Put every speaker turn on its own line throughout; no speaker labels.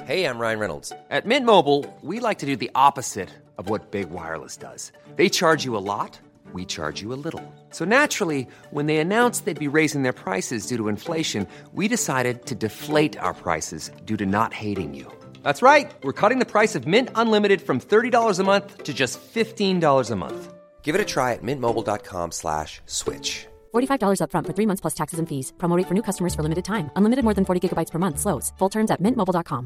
Hey, I'm Ryan Reynolds.
At Mint Mobile, we like to do the opposite of what Big Wireless does. They charge you a lot, we charge you a little. So naturally, when they announced they'd be raising their prices due to inflation, we decided to deflate our prices due to not hating you. That's right. We're cutting the price of Mint Unlimited from $30 a month to just $15 a month.
Give it a try at mintmobile.com/switch.
$45 up front for 3 months plus taxes and fees. Promo rate for new customers for limited time. Unlimited more than 40 gigabytes per month. Slows full terms at mintmobile.com.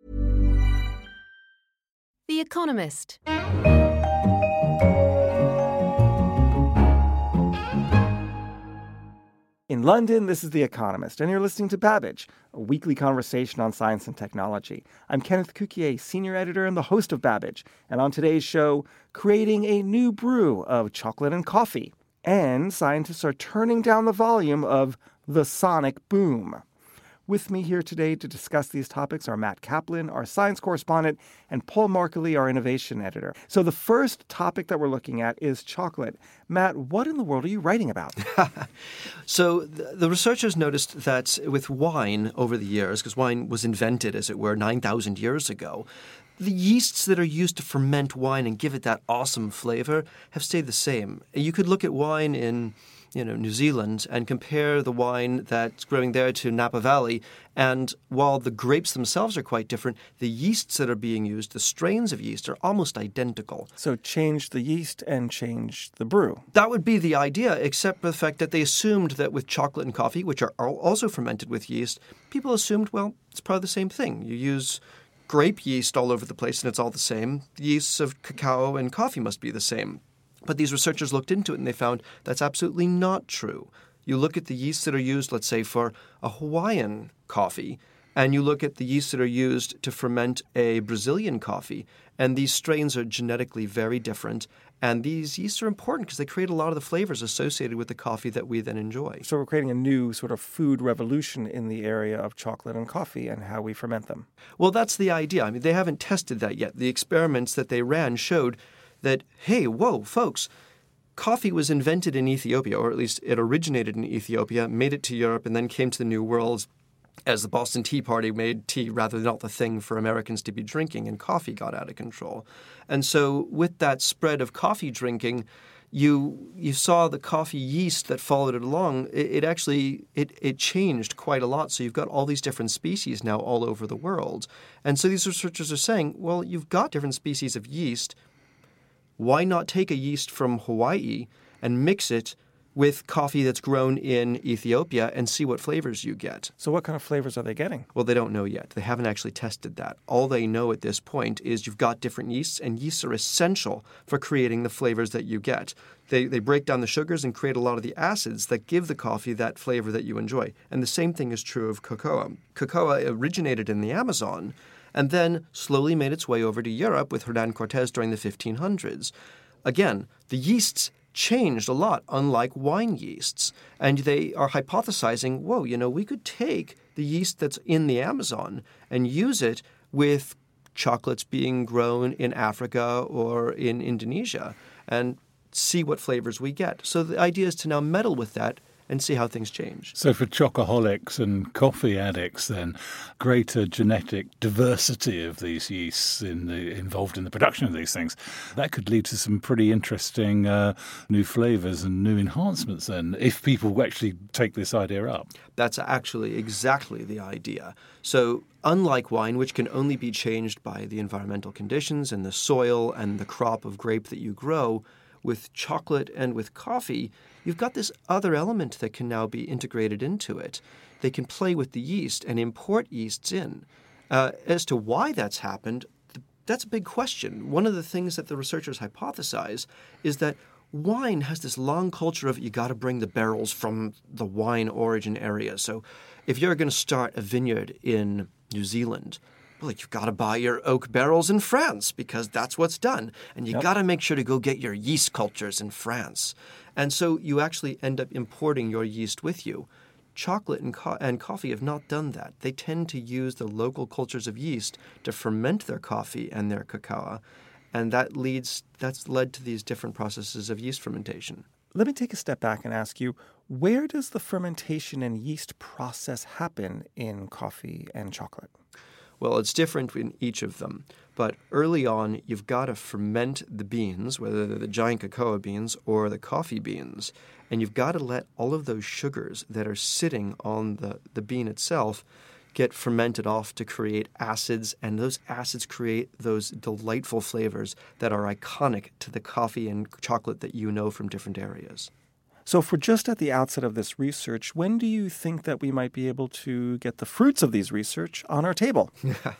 The Economist.
In London, this is The Economist, and you're listening to Babbage, a weekly conversation on science and technology. I'm Kenneth Cukier, senior editor and the host of Babbage, and on today's show, creating a new brew of chocolate and coffee. And scientists are turning down the volume of the sonic boom. With me here today to discuss these topics are Matt Kaplan, our science correspondent, and Paul Markley, our innovation editor. So the first topic that we're looking at is chocolate. Matt, what in the world are you writing about?
So the researchers noticed that with wine over the years, because wine was invented, as it were, 9,000 years ago, the yeasts that are used to ferment wine and give it that awesome flavor have stayed the same. You could look at wine in New Zealand and compare the wine that's growing there to Napa Valley. And while the grapes themselves are quite different, the yeasts that are being used, the strains of yeast, are almost identical.
So change the yeast and change the brew.
That would be the idea, except for the fact that they assumed that with chocolate and coffee, which are also fermented with yeast, people assumed, well, it's probably the same thing. You use grape yeast all over the place and it's all the same. The yeasts of cacao and coffee must be the same. But these researchers looked into it and they found that's absolutely not true. You look at the yeasts that are used, let's say, for a Hawaiian coffee, and you look at the yeasts that are used to ferment a Brazilian coffee, and these strains are genetically very different. And these yeasts are important because they create a lot of the flavors associated with the coffee that we then enjoy.
So we're creating a new sort of food revolution in the area of chocolate and coffee and how we ferment them.
Well, that's the idea. I mean, they haven't tested that yet. The experiments that they ran showed that, hey, whoa, folks, coffee was invented in Ethiopia, or at least it originated in Ethiopia, made it to Europe, and then came to the New World as the Boston Tea Party made tea rather not the thing for Americans to be drinking, and coffee got out of control. And so with that spread of coffee drinking, you saw the coffee yeast that followed it along. It actually changed quite a lot. So you've got all these different species now all over the world. And so these researchers are saying, well, you've got different species of yeast. Why not take a yeast from Hawaii and mix it with coffee that's grown in Ethiopia and see what flavors you get?
So what kind of flavors are they getting?
Well, they don't know yet. They haven't actually tested that. All they know at this point is you've got different yeasts, and yeasts are essential for creating the flavors that you get. They break down the sugars and create a lot of the acids that give the coffee that flavor that you enjoy. And the same thing is true of cocoa. Cocoa originated in the Amazon and then slowly made its way over to Europe with Hernan Cortés during the 1500s. Again, the yeasts changed a lot, unlike wine yeasts. And they are hypothesizing, whoa, we could take the yeast that's in the Amazon and use it with chocolates being grown in Africa or in Indonesia and see what flavors we get. So the idea is to now meddle with that and see how things change.
So for chocoholics and coffee addicts, then, greater genetic diversity of these yeasts involved in the production of these things, that could lead to some pretty interesting new flavors and new enhancements then, if people actually take this idea up.
That's actually exactly the idea. So unlike wine, which can only be changed by the environmental conditions and the soil and the crop of grape that you grow, with chocolate and with coffee, you've got this other element that can now be integrated into it. They can play with the yeast and import yeasts in. As to why that's happened, that's a big question. One of the things that the researchers hypothesize is that wine has this long culture of you got to bring the barrels from the wine origin area. So if you're going to start a vineyard in New Zealand, well, you've got to buy your oak barrels in France because that's what's done. And you got to make sure to go get your yeast cultures in France. And so you actually end up importing your yeast with you. Chocolate and coffee have not done that. They tend to use the local cultures of yeast to ferment their coffee and their cacao. And that's led to these different processes of yeast fermentation.
Let me take a step back and ask you, where does the fermentation and yeast process happen in coffee and chocolate?
Well, it's different in each of them. But early on, you've got to ferment the beans, whether they're the giant cocoa beans or the coffee beans. And you've got to let all of those sugars that are sitting on the bean itself get fermented off to create acids, and those acids create those delightful flavors that are iconic to the coffee and chocolate that you know from different areas.
So if we're just at the outset of this research, when do you think that we might be able to get the fruits of these research on our table?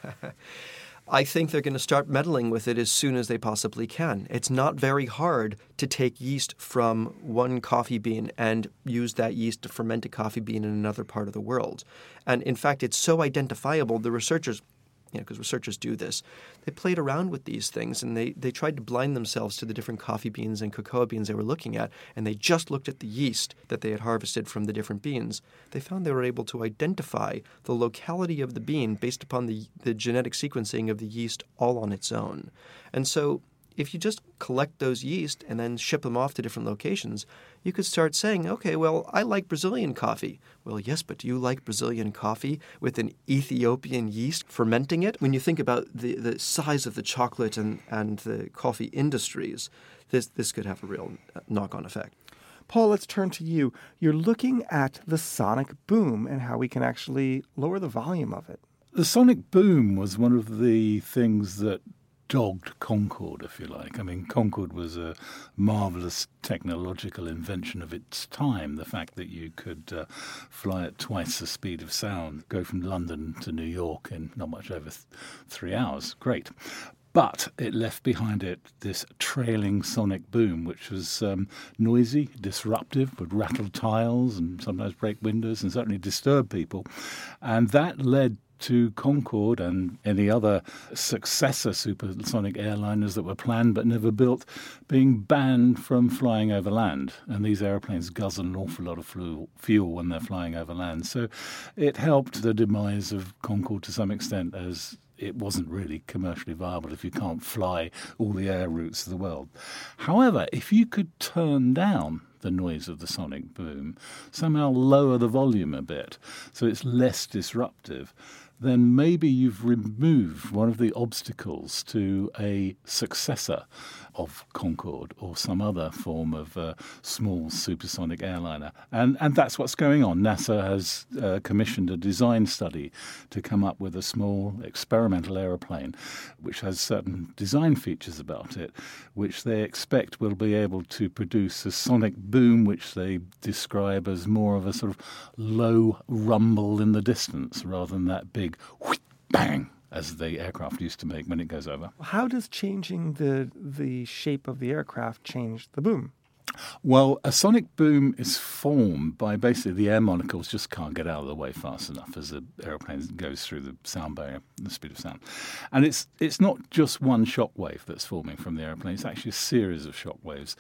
I think they're going to start meddling with it as soon as they possibly can. It's not very hard to take yeast from one coffee bean and use that yeast to ferment a coffee bean in another part of the world. And in fact, it's so identifiable, the researchers, because researchers do this, they played around with these things and they tried to blind themselves to the different coffee beans and cocoa beans they were looking at, and they just looked at the yeast that they had harvested from the different beans. They found they were able to identify the locality of the bean based upon the genetic sequencing of the yeast all on its own. And so if you just collect those yeast and then ship them off to different locations, you could start saying, okay, well, I like Brazilian coffee. Well, yes, but do you like Brazilian coffee with an Ethiopian yeast fermenting it? When you think about the size of the chocolate and the coffee industries, this could have a real knock-on effect.
Paul, let's turn to you. You're looking at the sonic boom and how we can actually lower the volume of it.
The sonic boom was one of the things that dogged Concorde, if you like. I mean, Concorde was a marvelous technological invention of its time. The fact that you could fly at twice the speed of sound, go from London to New York in not much over 3 hours. Great. But it left behind it this trailing sonic boom, which was noisy, disruptive, would rattle tiles and sometimes break windows and certainly disturb people. And that led to Concorde and any other successor supersonic airliners that were planned but never built being banned from flying over land. And these airplanes guzzle an awful lot of fuel when they're flying over land. So it helped the demise of Concorde to some extent, as it wasn't really commercially viable if you can't fly all the air routes of the world. However, if you could turn down the noise of the sonic boom, somehow lower the volume a bit so it's less disruptive, then maybe you've removed one of the obstacles to a successor of Concorde or some other form of small supersonic airliner. And that's what's going on. NASA has commissioned a design study to come up with a small experimental aeroplane which has certain design features about it which they expect will be able to produce a sonic boom which they describe as more of a sort of low rumble in the distance rather than that big whoosh, bang as the aircraft used to make when it goes over.
How does changing the shape of the aircraft change the boom?
Well, a sonic boom is formed by basically the air molecules just can't get out of the way fast enough as the aeroplane goes through the sound barrier, the speed of sound. And it's not just one shock wave that's forming from the aeroplane, it's actually a series of shock waves,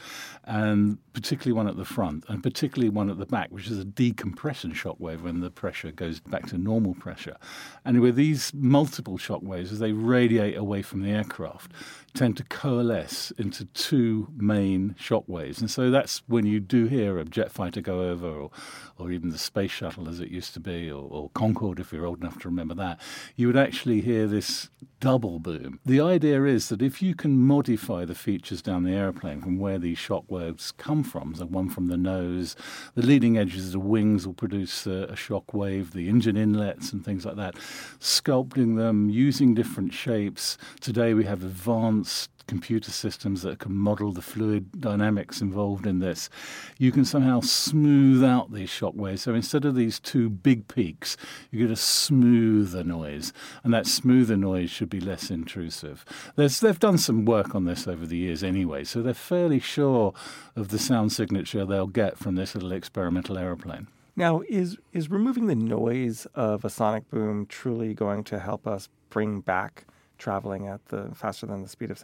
and particularly one at the front and particularly one at the back, which is a decompression shock wave when the pressure goes back to normal pressure. And with these multiple shock waves, as they radiate away from the aircraft, tend to coalesce into two main shock waves. And so that's when you do hear a jet fighter go over, or even the space shuttle as it used to be, or Concorde if you're old enough to remember that, you would actually hear this double boom. The idea is that if you can modify the features down the airplane from where these shock waves come from, so one from the nose, the leading edges of the wings will produce a shock wave, the engine inlets and things like that, sculpting them, using different shapes. Today we have advanced computer systems that can model the fluid dynamics involved in this. You can somehow smooth out these shock waves. So instead of these two big peaks, you get a smoother noise, and that smoother noise should be less intrusive. They've done some work on this over the years anyway, so they're fairly sure of the sound signature they'll get from this little experimental aeroplane.
Now, is removing the noise of a sonic boom truly going to help us bring back traveling at the faster than the speed of sound?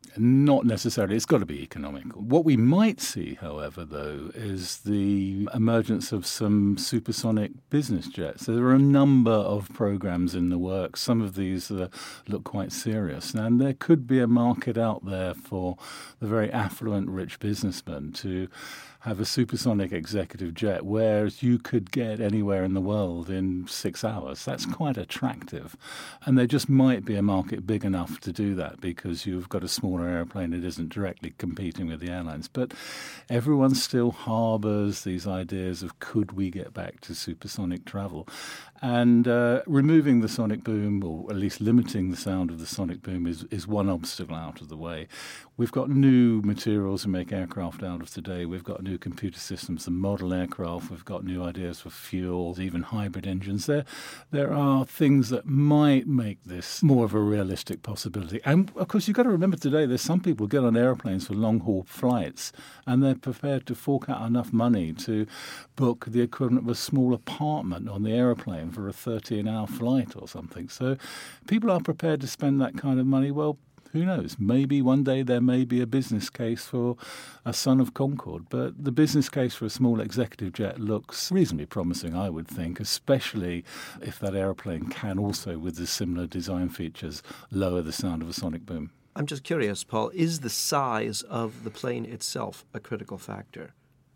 Not necessarily. It's got to be economical. What we might see, however, though, is the emergence of some supersonic business jets. There are a number of programs in the works. Some of these look quite serious. And there could be a market out there for the very affluent, rich businessmen to have a supersonic executive jet where you could get anywhere in the world in 6 hours. That's quite attractive. And there just might be a market big enough to do that because you've got a smaller airplane that isn't directly competing with the airlines. But everyone still harbours these ideas of could we get back to supersonic travel? And removing the sonic boom, or at least limiting the sound of the sonic boom, is one obstacle out of the way. We've got new materials to make aircraft out of today. We've got new computer systems to model aircraft. We've got new ideas for fuels, even hybrid engines. There are things that might make this more of a realistic possibility. And, of course, you've got to remember today there's some people who get on airplanes for long-haul flights and they're prepared to fork out enough money to book the equivalent of a small apartment on the airplane for a 13-hour flight or something. So people are prepared to spend that kind of money. Well, who knows? Maybe one day there may be a business case for a Son of Concorde, but the business case for a small executive jet looks reasonably promising, I would think, especially if that aeroplane can also, with the similar design features, lower the sound of a sonic boom.
I'm just curious, Paul, is the size of the plane itself a critical factor?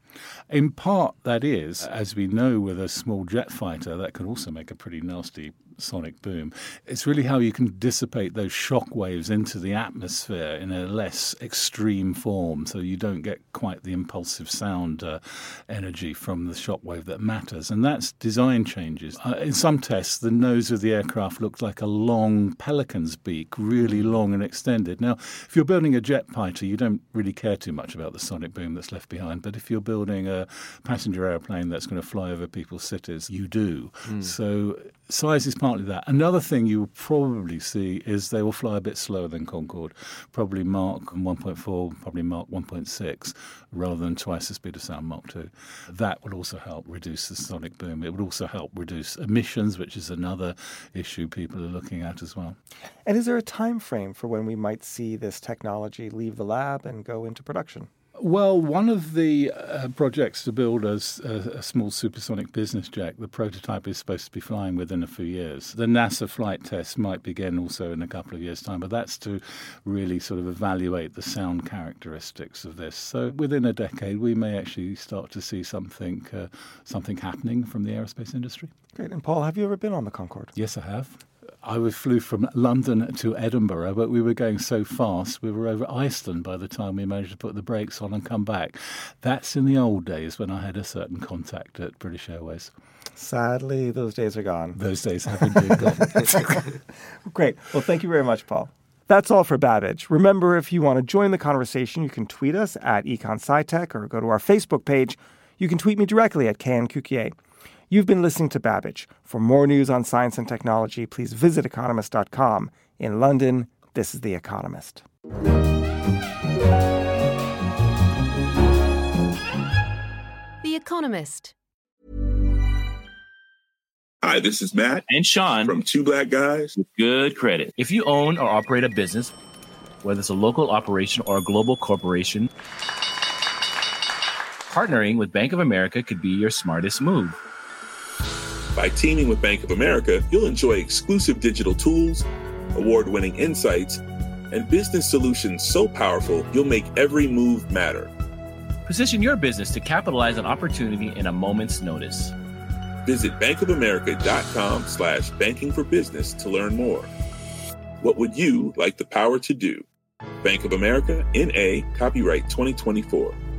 In part, that is. As we know, with a small jet fighter, that can also make a pretty nasty sonic boom. It's really how you can dissipate those shock waves into the atmosphere in a less extreme form so you don't get quite the impulsive sound energy from the shock wave that matters. And that's design changes. In some tests, the nose of the aircraft looked like a long pelican's beak, really long and extended. Now, if you're building a jet fighter, you don't really care too much about the sonic boom that's left behind. But if you're building a passenger airplane that's going to fly over people's cities, you do. So size is partly that. Another thing you will probably see is they will fly a bit slower than Concorde, probably Mach 1.4, probably Mach 1.6, rather than twice the speed of sound, Mach 2. That will also help reduce the sonic boom. It would also help reduce emissions, which is another issue people are looking at as well.
And is there a time frame for when we might see this technology leave the lab and go into production?
Well, one of the projects to build a small supersonic business jet, the prototype is supposed to be flying within a few years. The NASA flight test might begin also in a couple of years' time, but that's to really sort of evaluate the sound characteristics of this. So within a decade, we may actually start to see something happening from the aerospace industry.
Great. And Paul, have you ever been on the Concorde?
Yes, I have. I flew from London to Edinburgh, but we were going so fast, we were over Iceland by the time we managed to put the brakes on and come back. That's in the old days when I had a certain contact at British Airways.
Sadly, those days are gone.
Those days have indeed gone.
Great. Well, thank you very much, Paul. That's all for Babbage. Remember, if you want to join the conversation, you can tweet us at EconSciTech or go to our Facebook page. You can tweet me directly at KN You've been listening to Babbage. For more news on science and technology, please visit economist.com. In London, this is The Economist.
The Economist.
Hi, this is Matt
and Sean
from Two Black Guys
with Good Credit. If you own or operate a business, whether it's a local operation or a global corporation, partnering with Bank of America could be your smartest move.
By teaming with Bank of America, you'll enjoy exclusive digital tools, award-winning insights, and business solutions so powerful you'll make every move matter.
Position your business to capitalize on opportunity in a moment's notice.
Visit bankofamerica.com/banking for business to learn more. What would you like the power to do? Bank of America, N.A., copyright 2024.